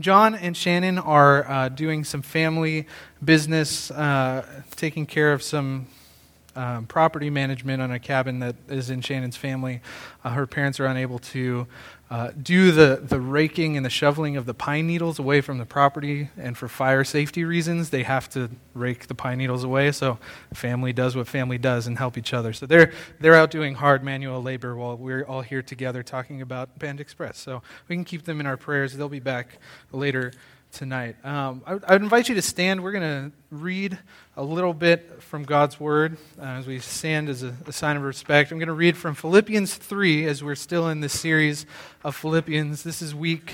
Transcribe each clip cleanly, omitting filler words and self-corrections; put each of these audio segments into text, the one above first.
John and Shannon are doing some family business, taking care of some property management on a cabin that is in Shannon's family. Her parents are unable to do the raking and the shoveling of the pine needles away from the property, and for fire safety reasons, they have to rake the pine needles away, so family does what family does and help each other. So they're out doing hard manual labor while we're all here together talking about Band Express. So we can keep them in our prayers. They'll be back later tonight. I would invite you to stand. We're going to read a little bit from God's Word as we stand as a sign of respect. I'm going to read from Philippians 3 as we're still in this series of Philippians. This is week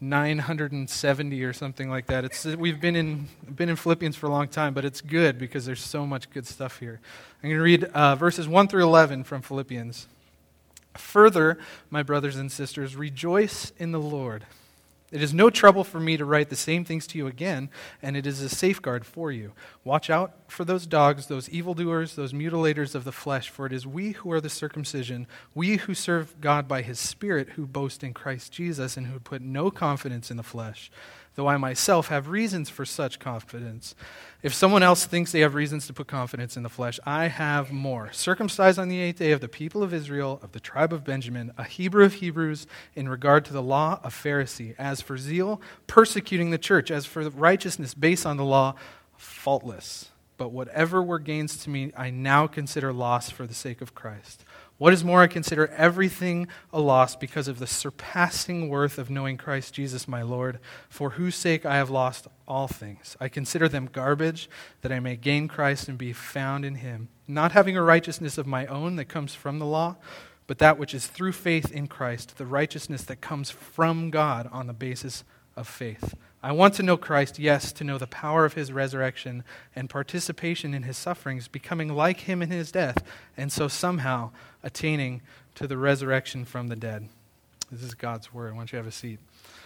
970 or something like that. We've been in Philippians for a long time, but it's good because there's so much good stuff here. I'm going to read verses 1 through 11 from Philippians. Further, my brothers and sisters, rejoice in the Lord. It is no trouble for me to write the same things to you again, and it is a safeguard for you. Watch out for those dogs, those evildoers, those mutilators of the flesh, for it is we who are the circumcision, we who serve God by His Spirit, who boast in Christ Jesus, and who put no confidence in the flesh, though I myself have reasons for such confidence. If someone else thinks they have reasons to put confidence in the flesh, I have more. Circumcised on the 8th day of the people of Israel, of the tribe of Benjamin, a Hebrew of Hebrews, in regard to the law, a Pharisee. As for zeal, persecuting the church. As for righteousness based on the law, faultless. But whatever were gains to me, I now consider loss for the sake of Christ. What is more, I consider everything a loss because of the surpassing worth of knowing Christ Jesus my Lord, for whose sake I have lost all things. I consider them garbage, that I may gain Christ and be found in Him, not having a righteousness of my own that comes from the law, but that which is through faith in Christ, the righteousness that comes from God on the basis of faith. I want to know Christ, yes, to know the power of His resurrection and participation in His sufferings, becoming like Him in His death, and so somehow attaining to the resurrection from the dead. This is God's Word. Why don't you have a seat?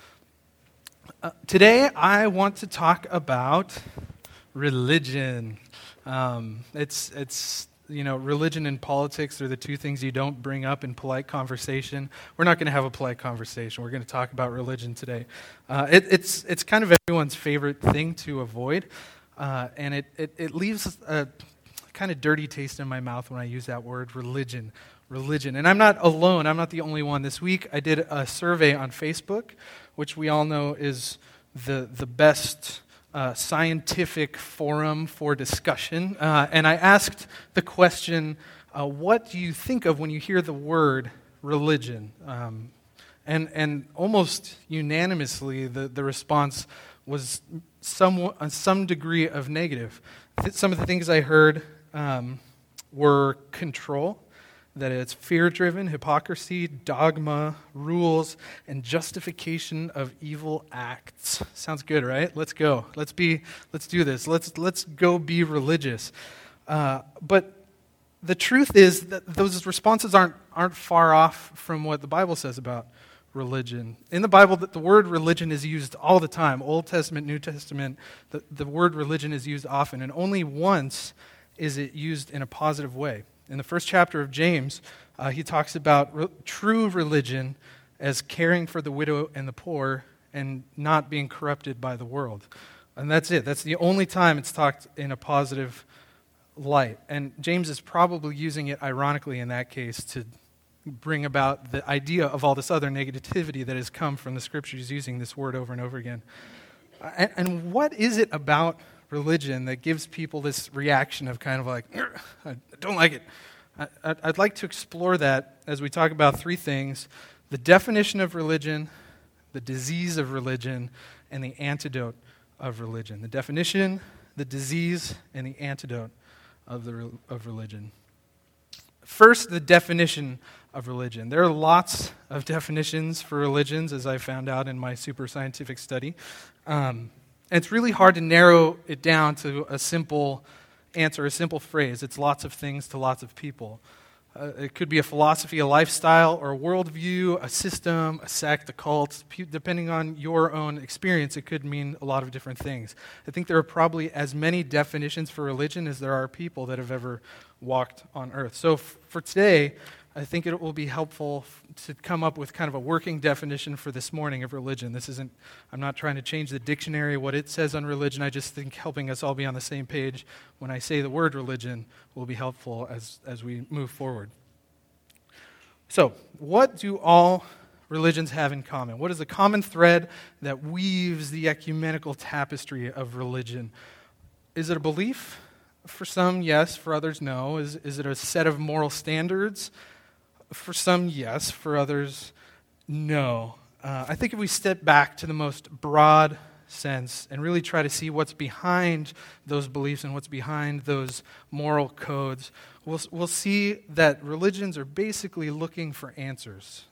Today, I want to talk about religion. Religion and politics are the two things you don't bring up in polite conversation. We're not going to have a polite conversation. We're going to talk about religion today. It's kind of everyone's favorite thing to avoid, and it leaves a kind of dirty taste in my mouth when I use that word, religion. And I'm not alone. I'm not the only one. This week I did a survey on Facebook, which we all know is the best scientific forum for discussion, and I asked the question, what do you think of when you hear the word religion? And almost unanimously, the response was some degree of negative. Some of the things I heard were control, that it's fear-driven, hypocrisy, dogma, rules, and justification of evil acts. Sounds good, right? Let's go. Let's do this. Let's go be religious. But the truth is that those responses aren't far off from what the Bible says about religion. In the Bible, the word religion is used all the time. Old Testament, New Testament, the word religion is used often, and only once is it used in a positive way. In the first chapter of James, he talks about true religion as caring for the widow and the poor and not being corrupted by the world. And that's it. That's the only time it's talked in a positive light. And James is probably using it ironically in that case to bring about the idea of all this other negativity that has come from the Scriptures using this word over and over again. And what is it about religion that gives people this reaction of kind of like, I don't like it? I'd like to explore that as we talk about three things: the definition of religion, the disease of religion, and the antidote of religion. The definition, the disease, and the antidote of religion. First, the definition of religion. There are lots of definitions for religions, as I found out in my super scientific study. It's really hard to narrow it down to a simple answer, a simple phrase. It's lots of things to lots of people. It could be a philosophy, a lifestyle, or a worldview, a system, a sect, a cult. Depending on your own experience, it could mean a lot of different things. I think there are probably as many definitions for religion as there are people that have ever walked on earth. So for today, I think it will be helpful to come up with kind of a working definition for this morning of religion. I'm not trying to change the dictionary, what it says on religion. I just think helping us all be on the same page when I say the word religion will be helpful as we move forward. So, what do all religions have in common? What is the common thread that weaves the ecumenical tapestry of religion? Is it a belief? For some, yes. For others, no. Is it a set of moral standards? For some, yes. For others, no. I think if we step back to the most broad sense and really try to see what's behind those beliefs and what's behind those moral codes, we'll see that religions are basically looking for answers.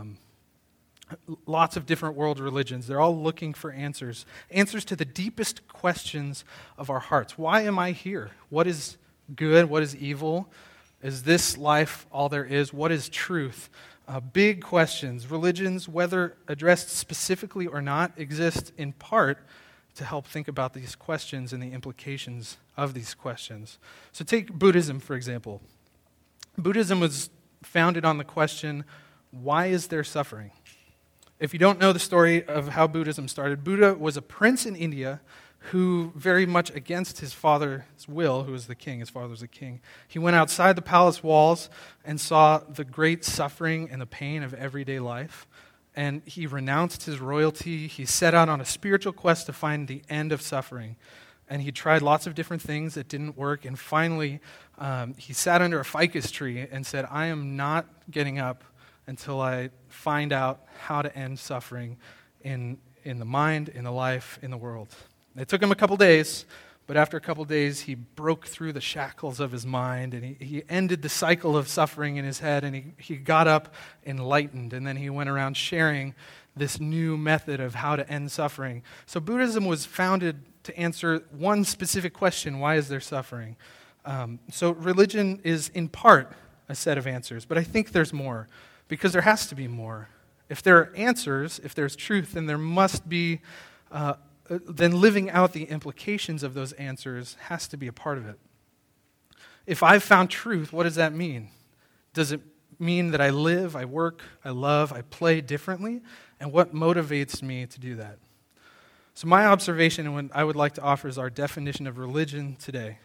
Lots of different world religions, they're all looking for answers to the deepest questions of our hearts. Why am I here? What is good? What is evil? Is this life all there is? What is truth? Big questions. Religions, whether addressed specifically or not, exist in part to help think about these questions and the implications of these questions. So take Buddhism, for example. Buddhism was founded on the question, why is there suffering? If you don't know the story of how Buddhism started, Buddha was a prince in India who, very much against his father's will, who was the king, his father was the king, he went outside the palace walls and saw the great suffering and the pain of everyday life, and he renounced his royalty. He set out on a spiritual quest to find the end of suffering, and he tried lots of different things that didn't work, and finally he sat under a ficus tree and said, I am not getting up until I find out how to end suffering in the mind, in the life, in the world. It took him a couple days, but after a couple days, he broke through the shackles of his mind, and he ended the cycle of suffering in his head, and he got up enlightened, and then he went around sharing this new method of how to end suffering. So Buddhism was founded to answer one specific question, why is there suffering? So religion is in part a set of answers, but I think there's more. Because there has to be more. If there are answers, if there's truth, then there must be, then living out the implications of those answers has to be a part of it. If I've found truth, what does that mean? Does it mean that I live, I work, I love, I play differently? And what motivates me to do that? So my observation and what I would like to offer as our definition of religion today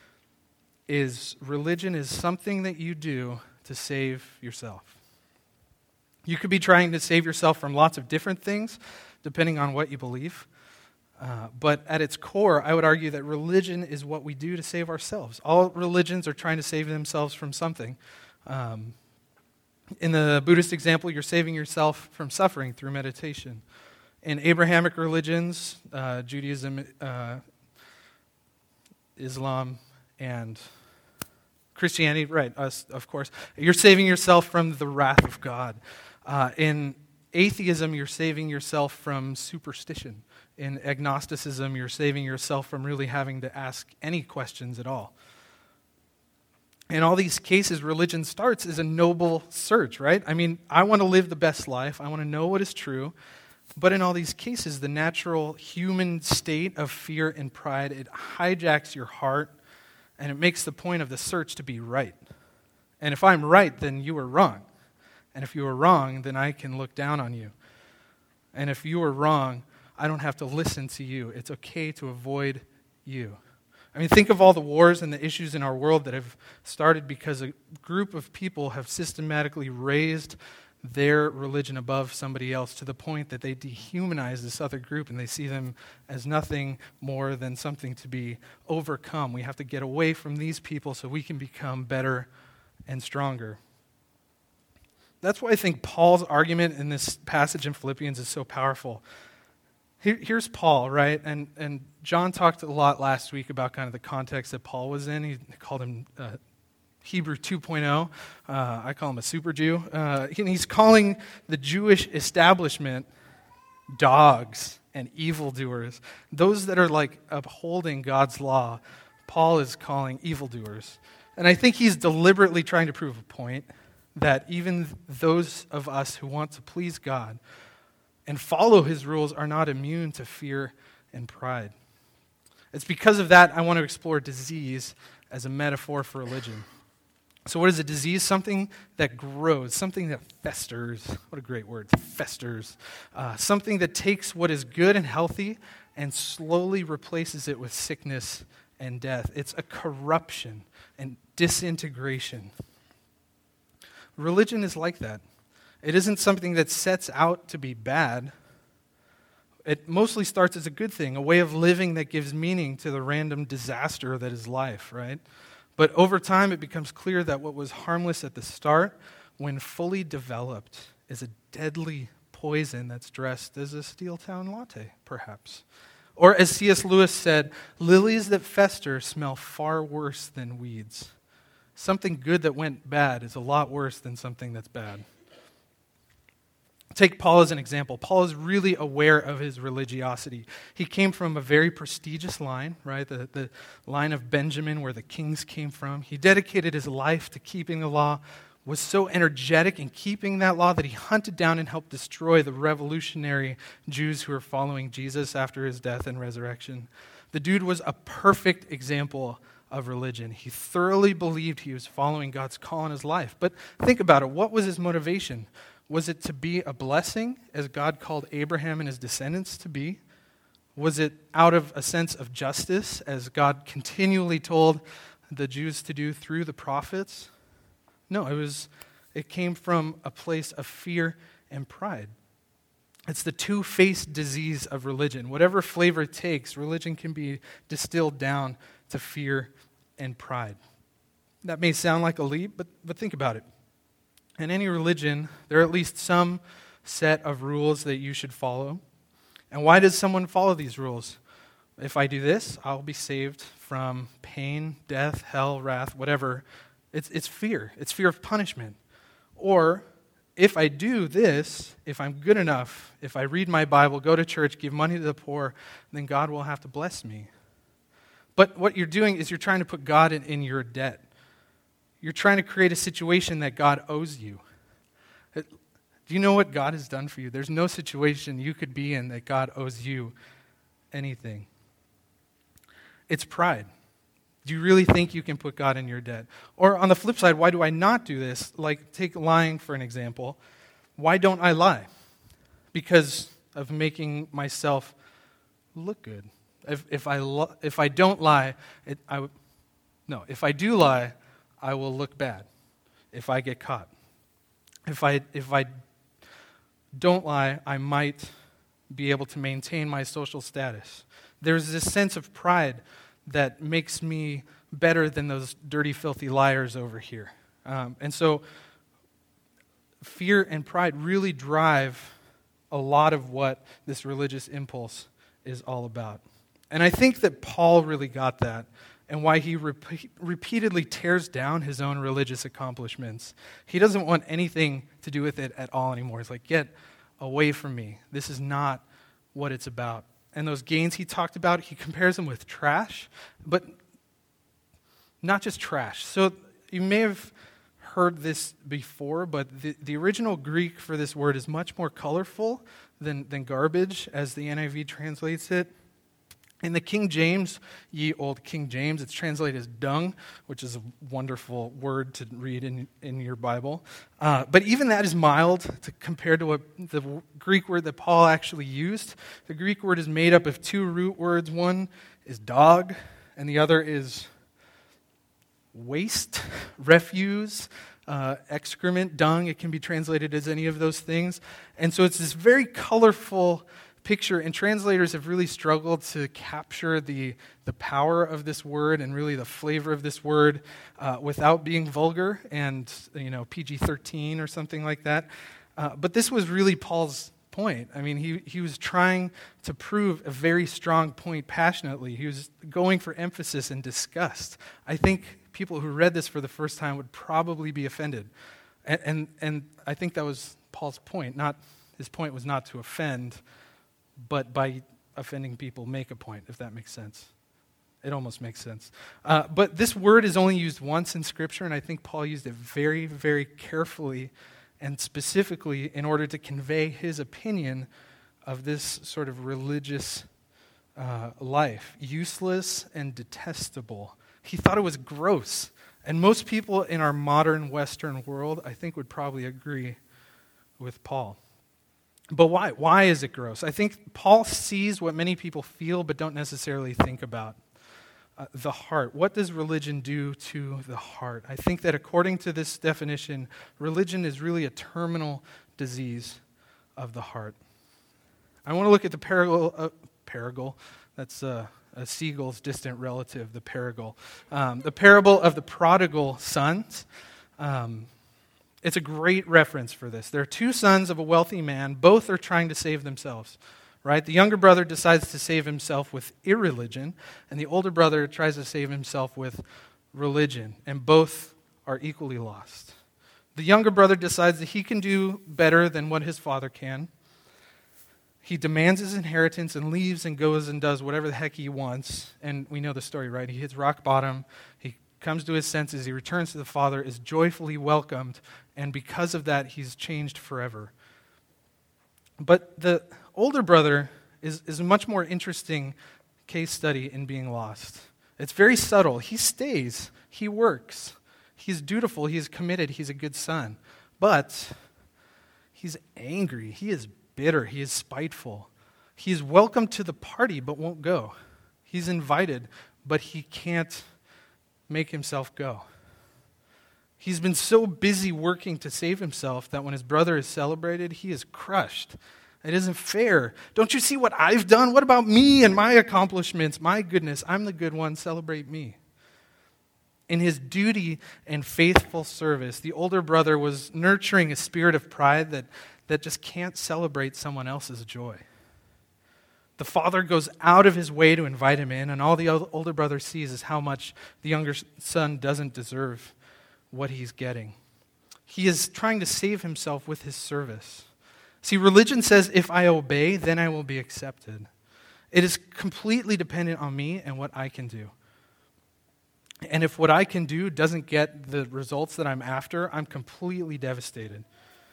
is religion is something that you do to save yourself. You could be trying to save yourself from lots of different things, depending on what you believe. But at its core, I would argue that religion is what we do to save ourselves. All religions are trying to save themselves from something. In the Buddhist example, you're saving yourself from suffering through meditation. In Abrahamic religions, Judaism, Islam, and Christianity, right, us, of course, you're saving yourself from the wrath of God. In atheism, you're saving yourself from superstition. In agnosticism, you're saving yourself from really having to ask any questions at all. In all these cases, religion starts as a noble search, right? I mean, I want to live the best life. I want to know what is true. But in all these cases, the natural human state of fear and pride, it hijacks your heart, and it makes the point of the search to be right. And if I'm right, then you are wrong. And if you are wrong, then I can look down on you. And if you are wrong, I don't have to listen to you. It's okay to avoid you. I mean, think of all the wars and the issues in our world that have started because a group of people have systematically raised their religion above somebody else to the point that they dehumanize this other group and they see them as nothing more than something to be overcome. We have to get away from these people so we can become better and stronger. That's why I think Paul's argument in this passage in Philippians is so powerful. Here's Paul, right? And John talked a lot last week about kind of the context that Paul was in. He called him Hebrew 2.0. I call him a super Jew. He's calling the Jewish establishment dogs and evildoers. Those that are like upholding God's law, Paul is calling evildoers. And I think he's deliberately trying to prove a point that even those of us who want to please God and follow his rules are not immune to fear and pride. It's because of that I want to explore disease as a metaphor for religion. So what is a disease? Something that grows, something that festers. What a great word, festers. Something that takes what is good and healthy and slowly replaces it with sickness and death. It's a corruption and disintegration. Religion is like that. It isn't something that sets out to be bad. It mostly starts as a good thing, a way of living that gives meaning to the random disaster that is life, right? But over time, it becomes clear that what was harmless at the start, when fully developed, is a deadly poison that's dressed as a Steel Town latte, perhaps. Or as C.S. Lewis said, lilies that fester smell far worse than weeds. Something good that went bad is a lot worse than something that's bad. Take Paul as an example. Paul is really aware of his religiosity. He came from a very prestigious line, right? The line of Benjamin where the kings came from. He dedicated his life to keeping the law, was so energetic in keeping that law that he hunted down and helped destroy the revolutionary Jews who were following Jesus after his death and resurrection. The dude was a perfect example of religion. He thoroughly believed he was following God's call in his life. But think about it. What was his motivation? Was it to be a blessing, as God called Abraham and his descendants to be? Was it out of a sense of justice, as God continually told the Jews to do through the prophets? No, it came from a place of fear and pride. It's the two-faced disease of religion. Whatever flavor it takes, religion can be distilled down to fear and pride. That may sound like a leap, but think about it. In any religion, there are at least some set of rules that you should follow. And why does someone follow these rules? If I do this, I'll be saved from pain, death, hell, wrath, whatever. It's fear. It's fear of punishment. Or if I do this, if I'm good enough, if I read my Bible, go to church, give money to the poor, then God will have to bless me. But what you're doing is you're trying to put God in your debt. You're trying to create a situation that God owes you. Do you know what God has done for you? There's no situation you could be in that God owes you anything. It's pride. Do you really think you can put God in your debt? Or on the flip side, why do I not do this? Like, take lying for an example. Why don't I lie? Because of making myself look good. If I don't lie, if I do lie, I will look bad if I get caught. If I don't lie, I might be able to maintain my social status. There's this sense of pride that makes me better than those dirty, filthy liars over here. And so fear and pride really drive a lot of what this religious impulse is all about. And I think that Paul really got that, and why he repeatedly tears down his own religious accomplishments. He doesn't want anything to do with it at all anymore. He's like, get away from me. This is not what it's about. And those gains he talked about, he compares them with trash, but not just trash. So you may have heard this before, but the original Greek for this word is much more colorful than garbage, as the NIV translates it. In the King James, ye old King James, it's translated as dung, which is a wonderful word to read in your Bible. But even that is mild compared to what the Greek word that Paul actually used. The Greek word is made up of two root words. One is dog, and the other is waste, refuse, excrement, dung. It can be translated as any of those things. And so it's this very colorful picture, and translators have really struggled to capture the power of this word and really the flavor of this word without being vulgar and PG-13 or something like that. But this was really Paul's point. I mean, he was trying to prove a very strong point passionately. He was going for emphasis and disgust. I think people who read this for the first time would probably be offended. And I think that was Paul's point. His point was not to offend, but by offending people, make a point, if that makes sense. It almost makes sense. But this word is only used once in Scripture, and I think Paul used it very, very carefully and specifically in order to convey his opinion of this sort of religious life. Useless and detestable. He thought it was gross. And most people in our modern Western world, I think, would probably agree with Paul. But why? Why is it gross? I think Paul sees what many people feel but don't necessarily think about. The heart. What does religion do to the heart? I think that according to this definition, religion is really a terminal disease of the heart. I want to look at the parable. That's a seagull's distant relative, the parable. The parable of the prodigal sons. It's a great reference for this. There are two sons of a wealthy man. Both are trying to save themselves. Right? The younger brother decides to save himself with irreligion, and the older brother tries to save himself with religion, and both are equally lost. The younger brother decides that he can do better than what his father can. He demands his inheritance and leaves and goes and does whatever the heck he wants, and we know the story, right? He hits rock bottom, he comes to his senses, he returns to the father, is joyfully welcomed, and because of that, he's changed forever. But the older brother is a much more interesting case study in being lost. It's very subtle. He stays. He works. He's dutiful. He's committed. He's a good son. But he's angry. He is bitter. He is spiteful. He's welcome to the party but won't go. He's invited, but he can't make himself go. He's been so busy working to save himself that when his brother is celebrated, he is crushed. It isn't fair. Don't you see what I've done? What about me and my accomplishments? My goodness, I'm the good one. Celebrate me. In his duty and faithful service, the older brother was nurturing a spirit of pride that just can't celebrate someone else's joy. The father goes out of his way to invite him in, and all the older brother sees is how much the younger son doesn't deserve what he's getting. He is trying to save himself with his service. See, religion says, if I obey, then I will be accepted. It is completely dependent on me and what I can do. And if what I can do doesn't get the results that I'm after, I'm completely devastated.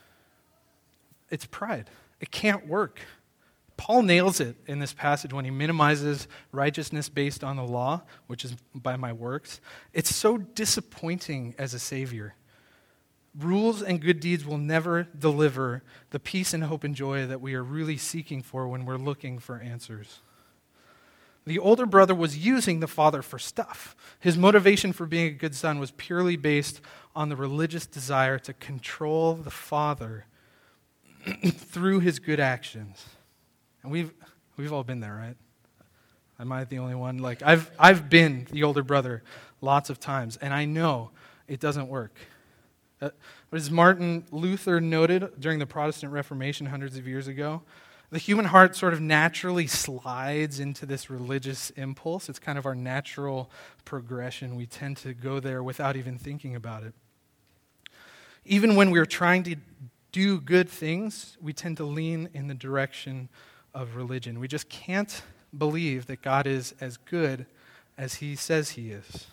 It's pride. It can't work. Paul nails it in this passage when he minimizes righteousness based on the law, which is by my works. It's so disappointing as a savior. Rules and good deeds will never deliver the peace and hope and joy that we are really seeking for when we're looking for answers. The older brother was using the father for stuff. His motivation for being a good son was purely based on the religious desire to control the father through his good actions. And we've all been there, right? Am I the only one? Like I've been the older brother lots of times, and I know it doesn't work. As Martin Luther noted during the Protestant Reformation hundreds of years ago, the human heart sort of naturally slides into this religious impulse. It's kind of our natural progression. We tend to go there without even thinking about it. Even when we're trying to do good things, we tend to lean in the direction of religion. We just can't believe that God is as good as he says he is.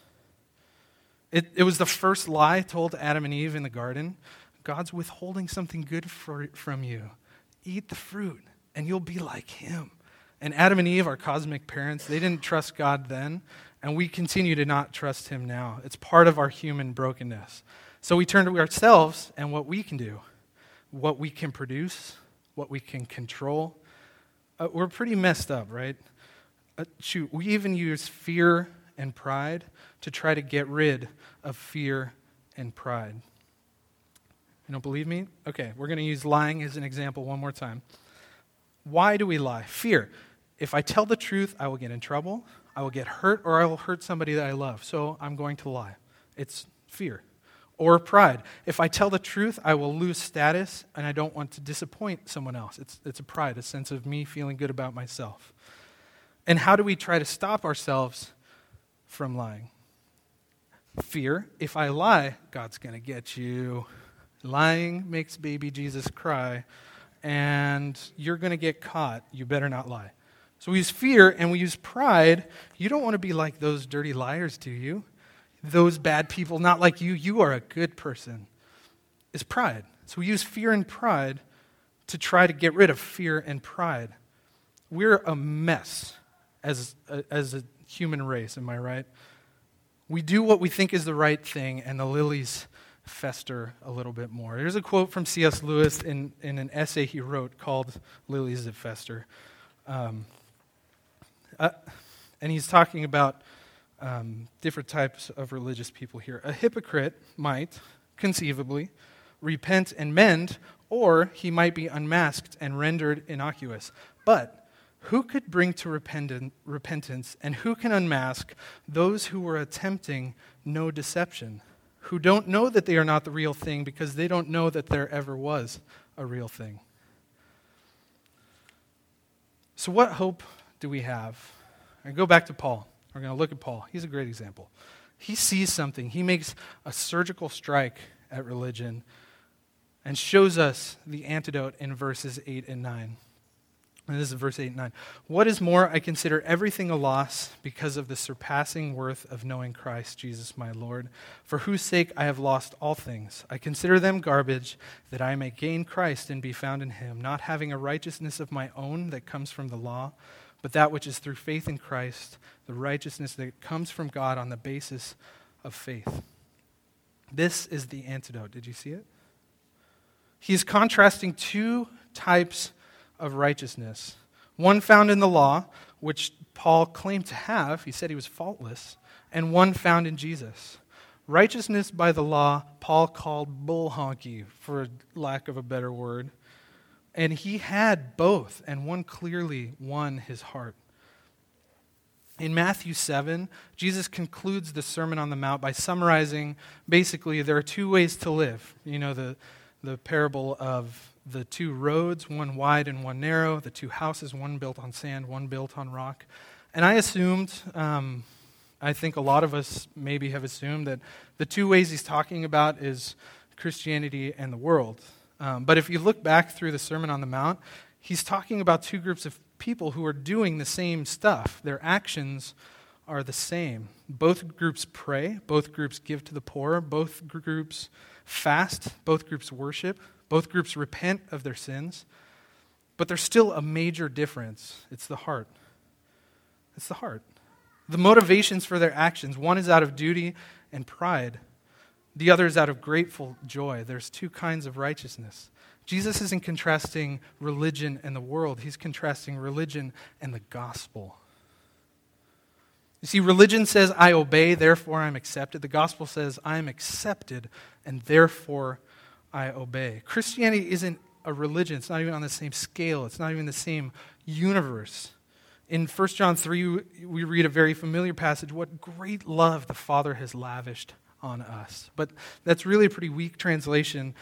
It was the first lie told to Adam and Eve in the garden. God's withholding something good from you. Eat the fruit, and you'll be like him. And Adam and Eve, our cosmic parents, they didn't trust God then, and we continue to not trust him now. It's part of our human brokenness. So we turn to ourselves and what we can do, what we can produce, what we can control. We're pretty messed up, right? We even use fear and pride to try to get rid of fear and pride. You don't believe me? Okay, we're going to use lying as an example one more time. Why do we lie? Fear. If I tell the truth, I will get in trouble, I will get hurt, or I will hurt somebody that I love, so I'm going to lie. It's fear. Or pride. If I tell the truth, I will lose status, and I don't want to disappoint someone else. It's a pride, a sense of me feeling good about myself. And how do we try to stop ourselves from lying? Fear. If I lie, God's going to get you. Lying makes baby Jesus cry, and you're going to get caught. You better not lie. So we use fear and we use pride. You don't want to be like those dirty liars, do you? Those bad people, not like you. You are a good person. It's pride. So we use fear and pride to try to get rid of fear and pride. We're a mess as a human race, am I right? We do what we think is the right thing, and the lilies fester a little bit more. Here's a quote from C.S. Lewis in an essay he wrote called Lilies That Fester. And he's talking about different types of religious people here. A hypocrite might, conceivably, repent and mend, or he might be unmasked and rendered innocuous. But who could bring to repentance, and who can unmask those who were attempting no deception, who don't know that they are not the real thing because they don't know that there ever was a real thing? So what hope do we have? I go back to Paul. We're going to look at Paul. He's a great example. He sees something. He makes a surgical strike at religion and shows us the antidote in verses 8 and 9. And this is verse 8 and 9. What is more, I consider everything a loss because of the surpassing worth of knowing Christ Jesus my Lord, for whose sake I have lost all things. I consider them garbage, that I may gain Christ and be found in him, not having a righteousness of my own that comes from the law, but that which is through faith in Christ, the righteousness that comes from God on the basis of faith. This is the antidote. Did you see it? He's contrasting two types of righteousness. One found in the law, which Paul claimed to have. He said he was faultless. And one found in Jesus. Righteousness by the law, Paul called bull honky, for lack of a better word. And he had both, and one clearly won his heart. In Matthew 7, Jesus concludes the Sermon on the Mount by summarizing, basically, there are two ways to live. You know, the parable of the two roads, one wide and one narrow, the two houses, one built on sand, one built on rock. And I assumed, I think a lot of us maybe have assumed that the two ways he's talking about is Christianity and the world. But if you look back through the Sermon on the Mount, he's talking about two groups of people who are doing the same stuff. Their actions are the same. Both groups pray, both groups give to the poor, both groups fast, both groups worship, both groups repent of their sins. But there's still a major difference. It's the heart. It's the heart. The motivations for their actions, one is out of duty and pride. The other is out of grateful joy. There's two kinds of righteousness. Jesus isn't contrasting religion and the world. He's contrasting religion and the gospel. You see, religion says, I obey, therefore I'm accepted. The gospel says, I am accepted, and therefore I obey. Christianity isn't a religion. It's not even on the same scale. It's not even the same universe. In 1 John 3, we read a very familiar passage, what great love the Father has lavished on us. But that's really a pretty weak translation.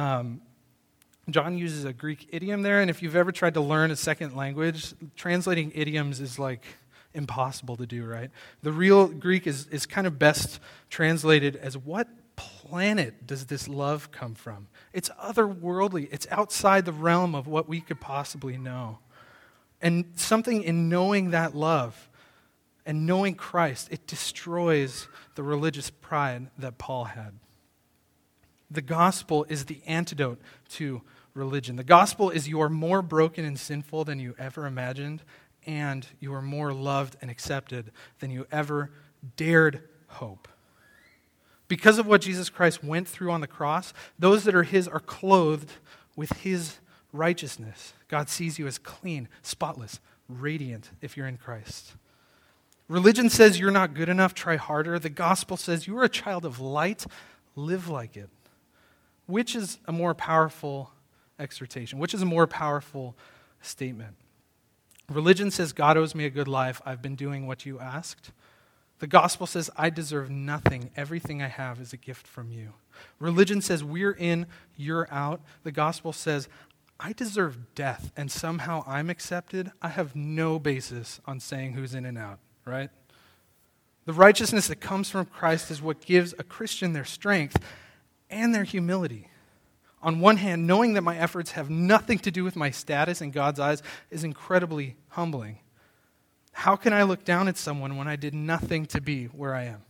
John uses a Greek idiom there, and if you've ever tried to learn a second language, translating idioms is like impossible to do, right? The real Greek is kind of best translated as, what planet does this love come from? It's otherworldly. It's outside the realm of what we could possibly know. And something in knowing that love and knowing Christ, it destroys the religious pride that Paul had. The gospel is the antidote to religion. The gospel is you are more broken and sinful than you ever imagined, and you are more loved and accepted than you ever dared hope. Because of what Jesus Christ went through on the cross, those that are his are clothed with his righteousness. God sees you as clean, spotless, radiant if you're in Christ. Religion says you're not good enough, try harder. The gospel says you are a child of light, live like it. Which is a more powerful exhortation? Which is a more powerful statement? Religion says God owes me a good life. I've been doing what you asked. The gospel says I deserve nothing. Everything I have is a gift from you. Religion says we're in, you're out. The gospel says I deserve death, and somehow I'm accepted. I have no basis on saying who's in and out, right? The righteousness that comes from Christ is what gives a Christian their strength and their humility. On one hand, knowing that my efforts have nothing to do with my status in God's eyes is incredibly humbling. How can I look down at someone when I did nothing to be where I am?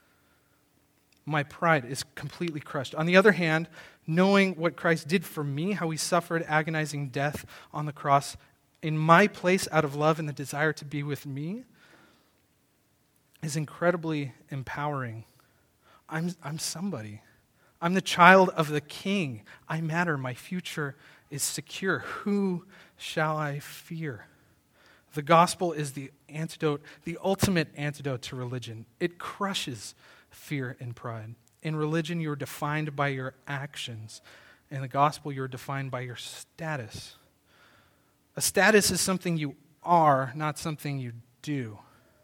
My pride is completely crushed. On the other hand, knowing what Christ did for me, how he suffered agonizing death on the cross in my place out of love and the desire to be with me, is incredibly empowering. I'm somebody. I'm the child of the King. I matter. My future is secure. Who shall I fear? The gospel is the antidote, the ultimate antidote to religion. It crushes fear and pride. In religion, you're defined by your actions. In the gospel, you're defined by your status. A status is something you are, not something you do.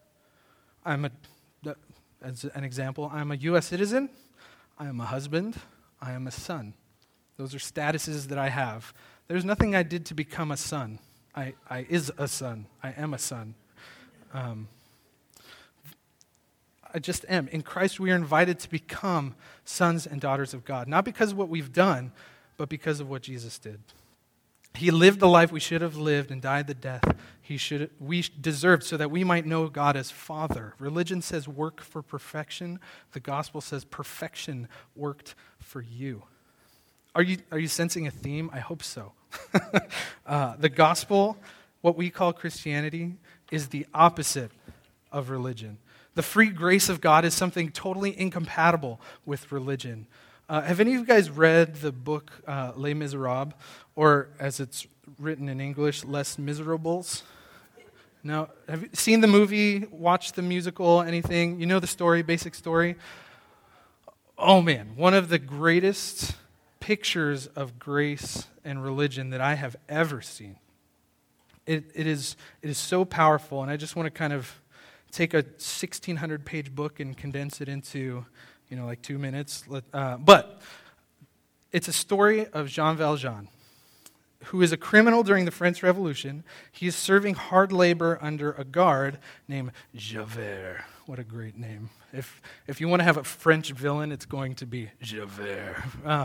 As an example, I'm a U.S. citizen. I am a husband. I am a son. Those are statuses that I have. There's nothing I did to become a son. I is a son. I am a son. I just am. In Christ, we are invited to become sons and daughters of God, not because of what we've done, but because of what Jesus did. He lived the life we should have lived and died the death we deserved so that we might know God as Father. Religion says work for perfection. The gospel says perfection worked for you. Are you sensing a theme? I hope so. The gospel, what we call Christianity, is the opposite of religion. The free grace of God is something totally incompatible with religion. Have any of you guys read the book Les Miserables, or as it's written in English, Les Miserables? No? Have you seen the movie, watched the musical, anything? You know the story, basic story? Oh man, one of the greatest pictures of grace and religion that I have ever seen. It is so powerful, and I just want to kind of take a 1,600-page book and condense it into, like 2 minutes. But it's a story of Jean Valjean, who is a criminal during the French Revolution. He is serving hard labor under a guard named Javert. What a great name. If you want to have a French villain, it's going to be Javert.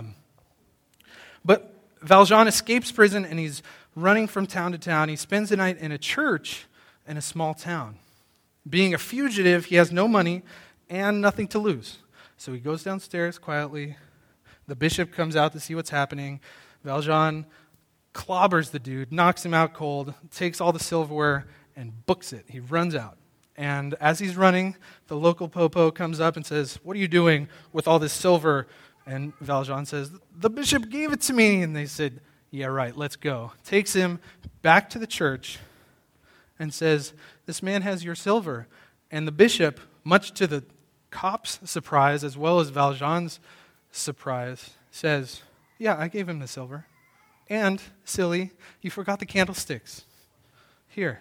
But Valjean escapes prison, and he's running from town to town. He spends the night in a church in a small town. Being a fugitive, he has no money and nothing to lose. So he goes downstairs quietly. The bishop comes out to see what's happening. Valjean clobbers the dude, knocks him out cold, takes all the silverware, and books it. He runs out. And as he's running, the local popo comes up and says, "What are you doing with all this silver?" And Valjean says, "The bishop gave it to me." And they said, "Yeah, right, let's go." Takes him back to the church and says, "This man has your silver." And the bishop, much to the cop's surprise as well as Valjean's surprise, says, "Yeah, I gave him the silver. And, silly, you forgot the candlesticks. Here."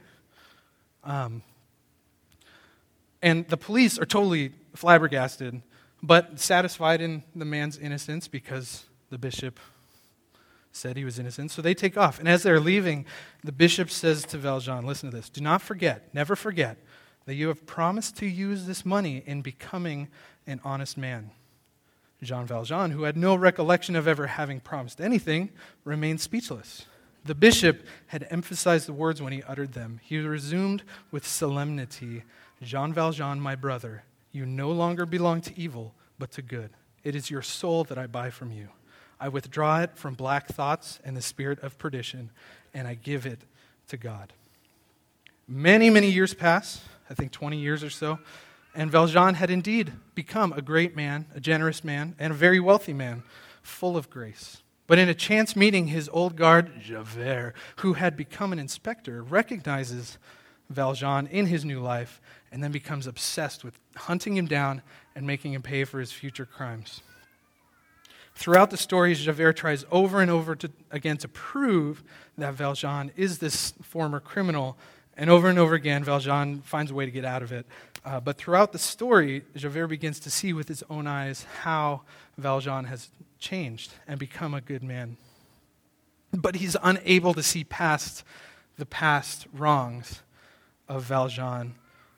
And the police are totally flabbergasted, but satisfied in the man's innocence because the bishop said he was innocent. So they take off. And as they're leaving, the bishop says to Valjean, listen to this, "Do not forget, never forget, that you have promised to use this money in becoming an honest man." Jean Valjean, who had no recollection of ever having promised anything, remained speechless. The bishop had emphasized the words when he uttered them. He resumed with solemnity, "Jean Valjean, my brother, you no longer belong to evil, but to good. It is your soul that I buy from you. I withdraw it from black thoughts and the spirit of perdition, and I give it to God." Many, many years pass, I think 20 years or so, and Valjean had indeed become a great man, a generous man, and a very wealthy man, full of grace. But in a chance meeting, his old guard, Javert, who had become an inspector, recognizes Valjean in his new life and then becomes obsessed with hunting him down and making him pay for his future crimes. Throughout the story, Javert tries over and over again to prove that Valjean is this former criminal, and over again, Valjean finds a way to get out of it. But throughout the story, Javert begins to see with his own eyes how Valjean has changed and become a good man. But he's unable to see past the past wrongs of Valjean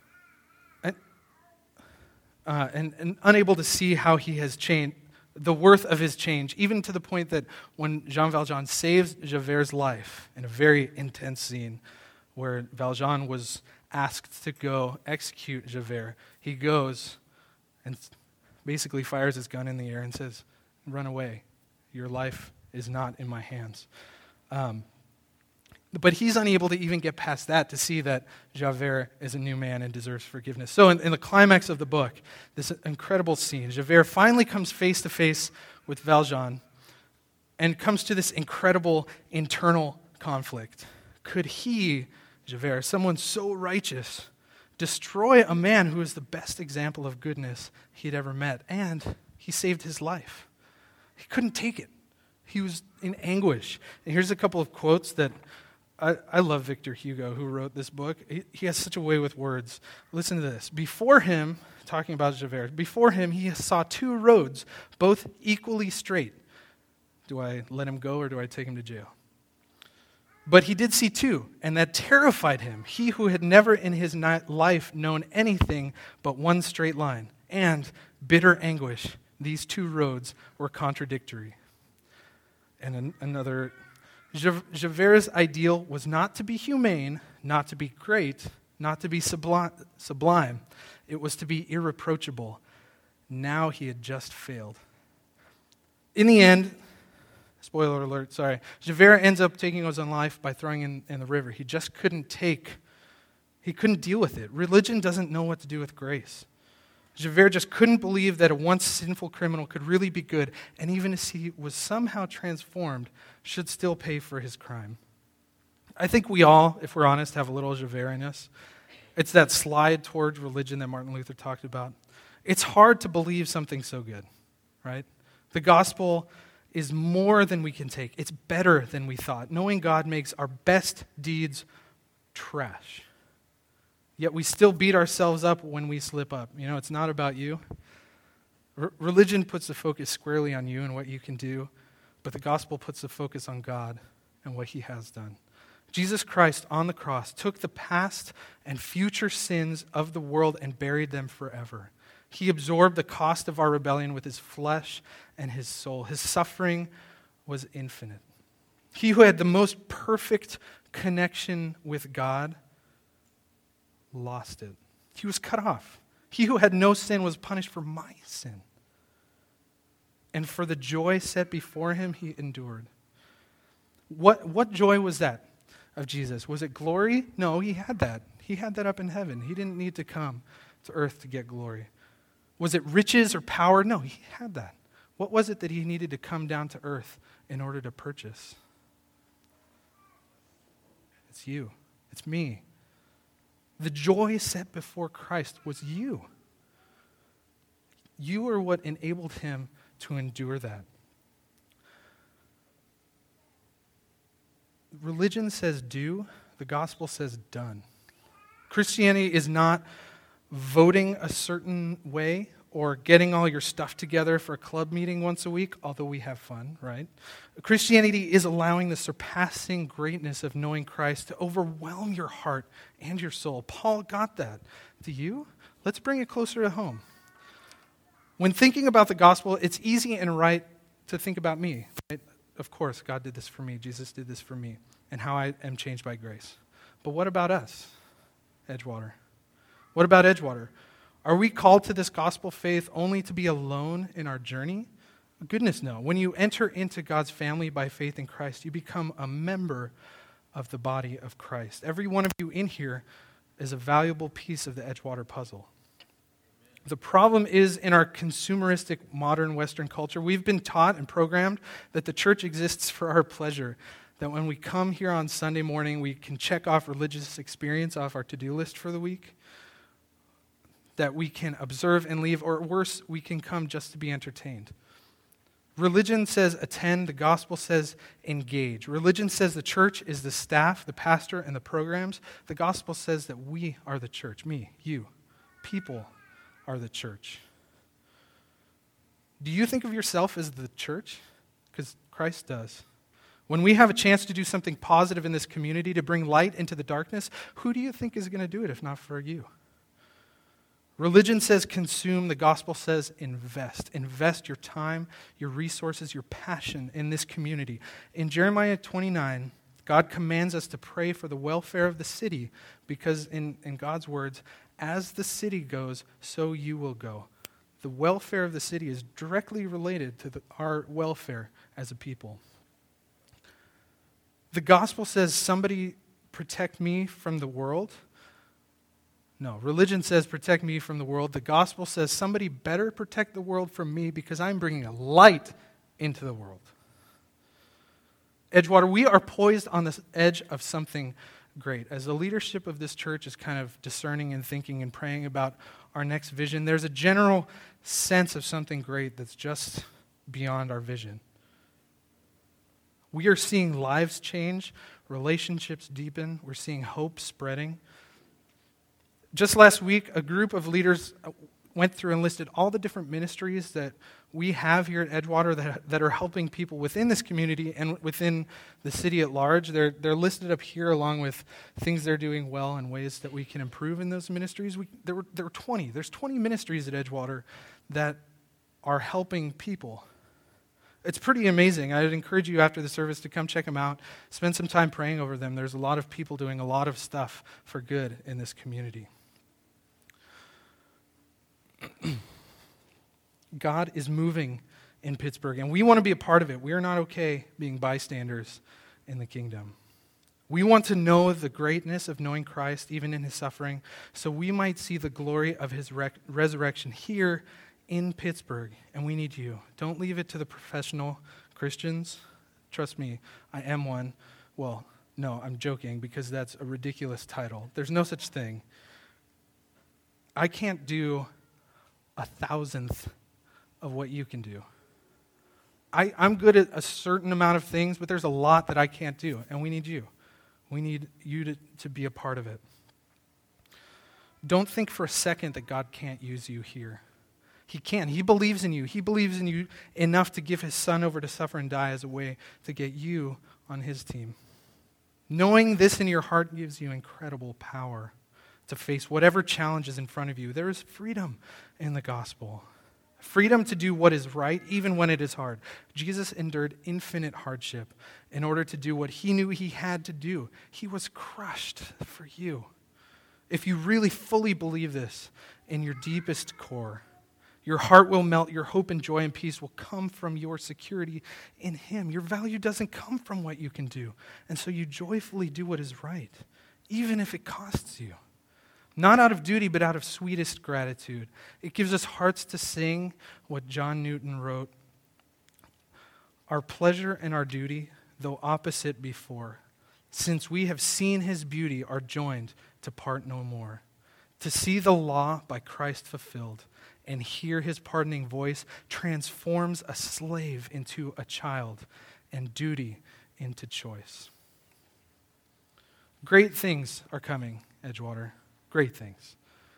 and unable to see how he has changed, the worth of his change, even to the point that when Jean Valjean saves Javert's life in a very intense scene where Valjean was asked to go execute Javert, he goes and basically fires his gun in the air and says, "Run away. Your life is not in my hands." But he's unable to even get past that to see that Javert is a new man and deserves forgiveness. So in the climax of the book, this incredible scene, Javert finally comes face to face with Valjean and comes to this incredible internal conflict. Could he, Javert, someone so righteous, destroy a man who is the best example of goodness he'd ever met? And he saved his life. He couldn't take it. He was in anguish. And here's a couple of quotes that I love Victor Hugo, who wrote this book. He has such a way with words. Listen to this. Before him, talking about Javert, before him he saw two roads, both equally straight. Do I let him go or do I take him to jail? But he did see two, and that terrified him. He who had never in his life known anything but one straight line and bitter anguish, these two roads were contradictory. And another, Javert's ideal was not to be humane, not to be great, not to be sublime. It was to be irreproachable. Now he had just failed. In the end, spoiler alert, sorry, Javert ends up taking his own life by throwing in the river. He just couldn't deal with it. Religion doesn't know what to do with grace. Javert just couldn't believe that a once sinful criminal could really be good, and even as he was somehow transformed, should still pay for his crime. I think we all, if we're honest, have a little Javert in us. It's that slide towards religion that Martin Luther talked about. It's hard to believe something so good, right? The gospel is more than we can take. It's better than we thought. Knowing God makes our best deeds trash. Yet we still beat ourselves up when we slip up. You know, it's not about you. Religion puts the focus squarely on you and what you can do, but the gospel puts the focus on God and what he has done. Jesus Christ on the cross took the past and future sins of the world and buried them forever. He absorbed the cost of our rebellion with his flesh and his soul. His suffering was infinite. He who had the most perfect connection with God lost it. He was cut off. He who had no sin was punished for my sin. And for the joy set before him, he endured. What joy was that of Jesus? Was it glory? No, he had that. He had that up in heaven. He didn't need to come to earth to get glory. Was it riches or power? No, he had that. What was it that he needed to come down to earth in order to purchase? It's you. It's me. The joy set before Christ was you. You are what enabled him to endure that. Religion says do, the gospel says done. Christianity is not voting a certain way or getting all your stuff together for a club meeting once a week, although we have fun, right? Christianity is allowing the surpassing greatness of knowing Christ to overwhelm your heart and your soul. Paul got that. Do you? Let's bring it closer to home. When thinking about the gospel, it's easy and right to think about me. Right? Of course, God did this for me. Jesus did this for me, and how I am changed by grace. But what about us, Edgewater? What about Edgewater? Are we called to this gospel faith only to be alone in our journey? Goodness, no. When you enter into God's family by faith in Christ, you become a member of the body of Christ. Every one of you in here is a valuable piece of the Edgewater puzzle. The problem is in our consumeristic modern Western culture, we've been taught and programmed that the church exists for our pleasure, that when we come here on Sunday morning, we can check off religious experience off our to-do list for the week, that we can observe and leave, or worse, we can come just to be entertained. Religion says attend, the gospel says engage. Religion says the church is the staff, the pastor, and the programs. The gospel says that we are the church, me, you, people are the church. Do you think of yourself as the church? Because Christ does. When we have a chance to do something positive in this community, to bring light into the darkness, who do you think is going to do it if not for you? Religion says consume, the gospel says invest. Invest your time, your resources, your passion in this community. In Jeremiah 29, God commands us to pray for the welfare of the city because in God's words, as the city goes, so you will go. The welfare of the city is directly related to our welfare as a people. The gospel says somebody protect me from the world. No, religion says protect me from the world. The gospel says somebody better protect the world from me because I'm bringing a light into the world. Edgewater, we are poised on the edge of something great. As the leadership of this church is kind of discerning and thinking and praying about our next vision, there's a general sense of something great that's just beyond our vision. We are seeing lives change, relationships deepen, we're seeing hope spreading. Just last week, a group of leaders went through and listed all the different ministries that we have here at Edgewater that are helping people within this community and within the city at large. They're listed up here along with things they're doing well and ways that we can improve in those ministries. There were 20. There's 20 ministries at Edgewater that are helping people. It's pretty amazing. I'd encourage you after the service to come check them out, spend some time praying over them. There's a lot of people doing a lot of stuff for good in this community. God is moving in Pittsburgh, and we want to be a part of it. We are not okay being bystanders in the kingdom. We want to know the greatness of knowing Christ, even in his suffering, so we might see the glory of his resurrection here in Pittsburgh, and we need you. Don't leave it to the professional Christians. Trust me, I am one. Well, no, I'm joking, because that's a ridiculous title. There's no such thing. I can't do 1,000th of what you can do. I'm good at a certain amount of things, but there's a lot that I can't do, and we need you. We need you to be a part of it. Don't think for a second that God can't use you here. He can. He believes in you. He believes in you enough to give his son over to suffer and die as a way to get you on his team. Knowing this in your heart gives you incredible power to face whatever challenge is in front of you. There is freedom in the gospel. Freedom to do what is right, even when it is hard. Jesus endured infinite hardship in order to do what he knew he had to do. He was crushed for you. If you really fully believe this in your deepest core, your heart will melt, your hope and joy and peace will come from your security in him. Your value doesn't come from what you can do. And so you joyfully do what is right, even if it costs you. Not out of duty, but out of sweetest gratitude. It gives us hearts to sing what John Newton wrote. Our pleasure and our duty, though opposite before, since we have seen his beauty, are joined to part no more. To see the law by Christ fulfilled and hear his pardoning voice transforms a slave into a child and duty into choice. Great things are coming, Edgewater. Great things.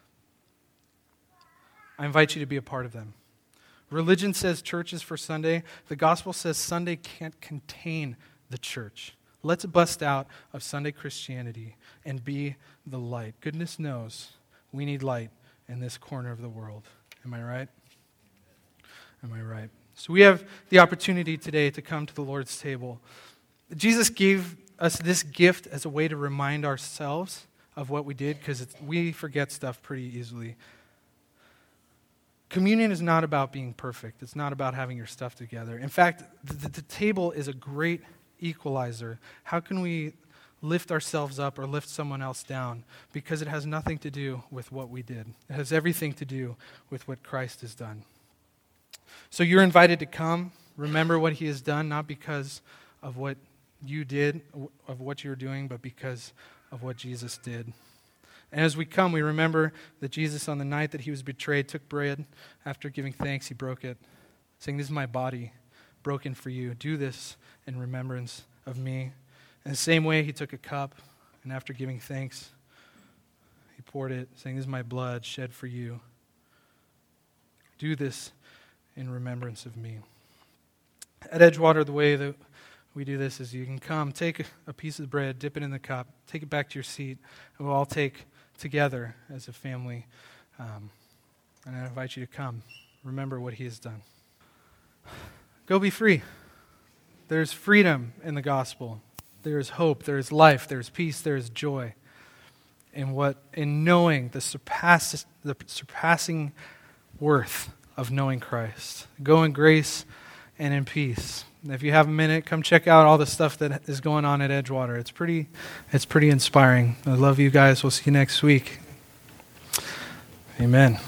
I invite you to be a part of them. Religion says church is for Sunday. The gospel says Sunday can't contain the church. Let's bust out of Sunday Christianity and be the light. Goodness knows we need light in this corner of the world. Am I right? Am I right? So we have the opportunity today to come to the Lord's table. Jesus gave us this gift as a way to remind ourselves of what we did, because we forget stuff pretty easily. Communion is not about being perfect. It's not about having your stuff together. In fact, the table is a great equalizer. How can we lift ourselves up or lift someone else down? Because it has nothing to do with what we did. It has everything to do with what Christ has done. So you're invited to come, remember what he has done, not because of what you did, of what you're doing, but because of what Jesus did. And as we come, we remember that Jesus, on the night that he was betrayed, took bread. After giving thanks, he broke it, saying, "This is my body, broken for you. Do this in remembrance of me." In the same way, he took a cup, and after giving thanks, he poured it, saying, "This is my blood shed for you. Do this in remembrance of me." At Edgewater, the way that we do this is you can come, take a piece of bread, dip it in the cup, take it back to your seat, and we'll all take together as a family. And I invite you to come. Remember what he has done. Go be free. There's freedom in the gospel. There is hope. There is life. There is peace. There is joy. In knowing the surpassing worth of knowing Christ. Go in grace. and in peace. If you have a minute, come check out all the stuff that is going on at Edgewater. It's pretty inspiring. I love you guys. We'll see you next week. Amen.